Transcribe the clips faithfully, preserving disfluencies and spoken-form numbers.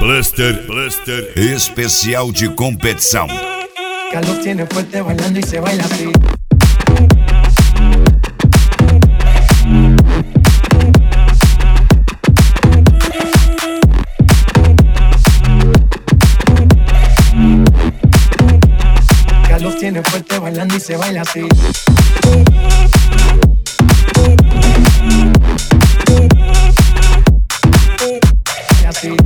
Blaster, Blaster, especial de competição. Carlos tiene fuerte bailando y se baila así. Carlos tiene fuerte bailando y se baila así. Y así.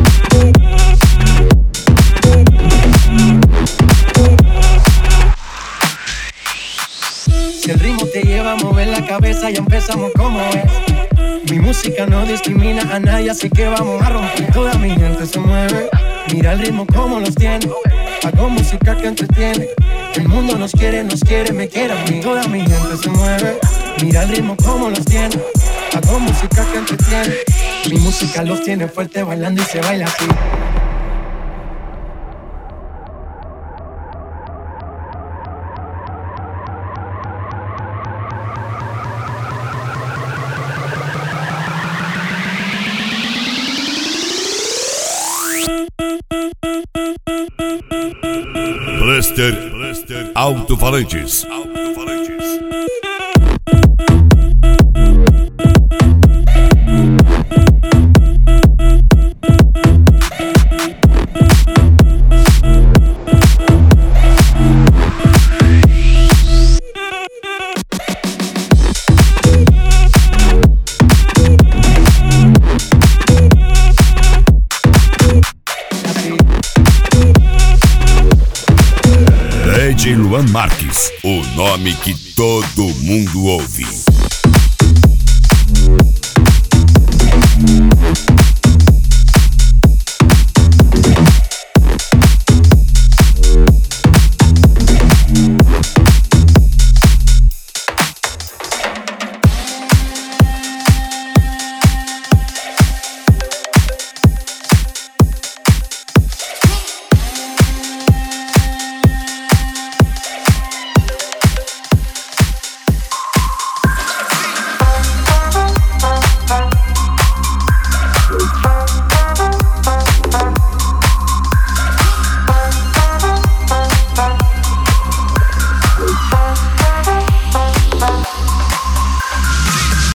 Si el ritmo te lleva a mover la cabeza, ya empezamos como es. Mi música no discrimina a nadie, así que vamos a romper. Toda mi gente se mueve, mira el ritmo como los tiene. Hago música que entretiene. El mundo nos quiere, nos quiere, me quiere a mí. Toda mi gente se mueve, mira el ritmo como los tiene. Hago música que entretiene. Mi música los tiene fuerte bailando y se baila así. Blaster, Blaster, alto-falantes. Alto-falantes. D J Luan Marques, o nome que todo mundo ouve.